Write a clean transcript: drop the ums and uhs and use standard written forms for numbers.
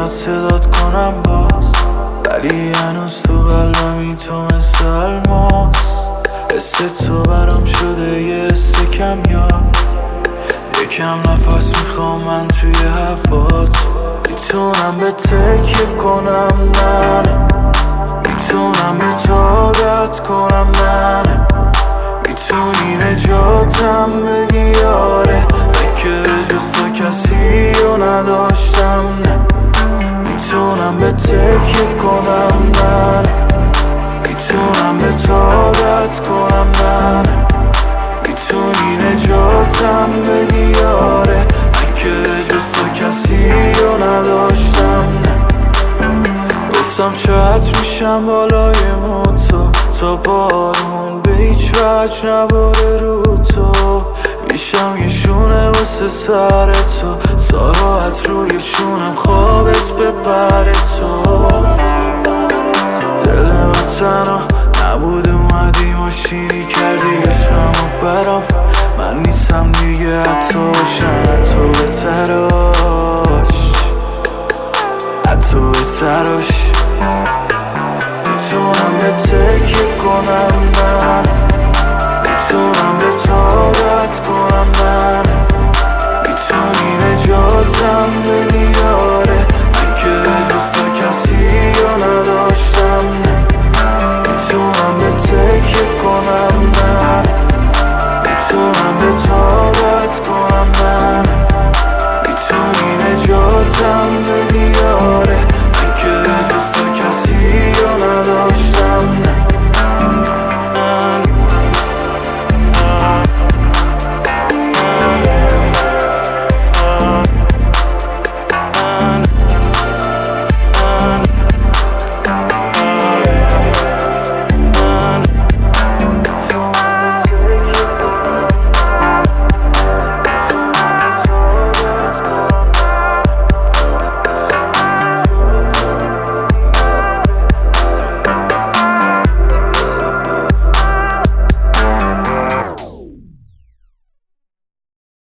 میاد صدات کنم باز، ولی هنوز تو قلبمی تو مثل الماس. حس تو برام شده یه حس کمیاب، یکم نفس میخوام من توی هوات. میتونم به تکیه کنم نه، میتونم به تو عادت کنم نه، میتونی نجاتم بدی آره. من که جز تو کسی رو نداشتم نه، میتونم به تکیه کنم نه، میتونم به تو عادت کنم نه، میتونی نجاتم بدی آره. من که جز تو کسی رو نداشتم نه. گفتم چت میشم بالای موتو، تا بارون به هیچ وجه نباره رو تو. میشم یه شونه واسه سر تو، تا راحت روی شونم خوابت ببره تو. دل من تنها نبود، اومدی ماشینی کردی عشقمو برام. من نیستم دیگه حتی باشن تو به تراش، حتی به تراش. میتونم به تکیه کنم من، میتونم به تو عادت کنم من، میتونی نجاتم بدی آره. من که جز تو کسی رو نداشتم نه، میتونم به تکیه کنم من، میتونم به تو عادت کنم من، میتونی نجاتم